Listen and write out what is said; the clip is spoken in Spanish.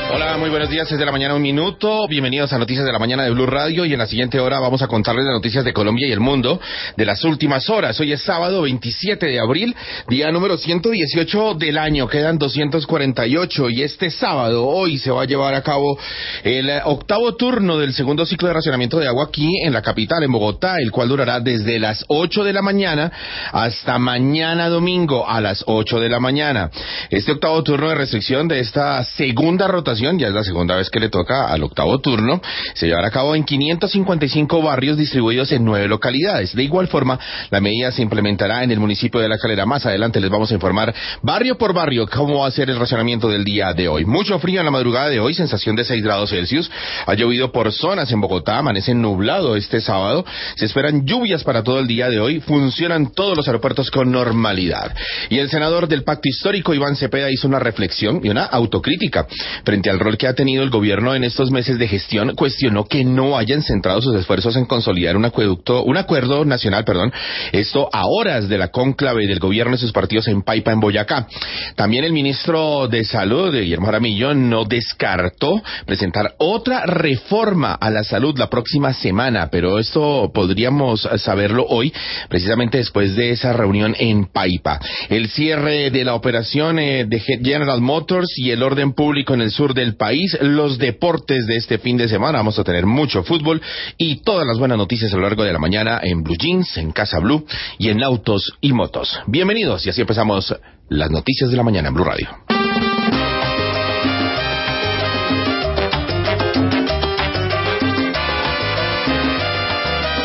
Hola, muy buenos días, es de la mañana 1 minuto, bienvenidos a Noticias de la Mañana de Blue Radio y en la siguiente hora vamos a contarles las noticias de Colombia y el mundo de las últimas horas. Hoy es sábado 27 de abril, día número 118 del año, quedan 248 y este sábado, hoy se va a llevar a cabo el octavo turno del segundo ciclo de racionamiento de agua aquí en la capital, en Bogotá, el cual durará desde las 8 de la mañana hasta mañana domingo a las 8 de la mañana. Este octavo turno de restricción de esta segunda rotación, ya es la segunda vez que le toca al octavo turno, se llevará a cabo en 555 barrios distribuidos en 9 localidades. De igual forma, la medida se implementará en el municipio de La Calera. Más adelante les vamos a informar barrio por barrio cómo va a ser el racionamiento del día de hoy. Mucho frío en la madrugada de hoy, sensación de 6 grados Celsius. Ha llovido por zonas en Bogotá, amanece nublado este sábado. Se esperan lluvias para todo el día de hoy. Funcionan todos los aeropuertos con normalidad. Y el senador del Pacto Histórico, Iván Cepeda, hizo una reflexión y una autocrítica frente al rol que ha tenido el gobierno en estos meses de gestión. Cuestionó que no hayan centrado sus esfuerzos en consolidar un acuerdo nacional, esto a horas de la cónclave del gobierno y sus partidos en Paipa, en Boyacá. También el ministro de Salud, Guillermo Jaramillo, no descartó presentar otra reforma a la salud la próxima semana, pero esto podríamos saberlo hoy, precisamente después de esa reunión en Paipa. El cierre de la operación de General Motors y el orden público en el sur del país, los deportes de este fin de semana, vamos a tener mucho fútbol y todas las buenas noticias a lo largo de la mañana en Blue Jeans, en Casa Blue y en Autos y Motos. Bienvenidos y así empezamos las noticias de la mañana en Blue Radio.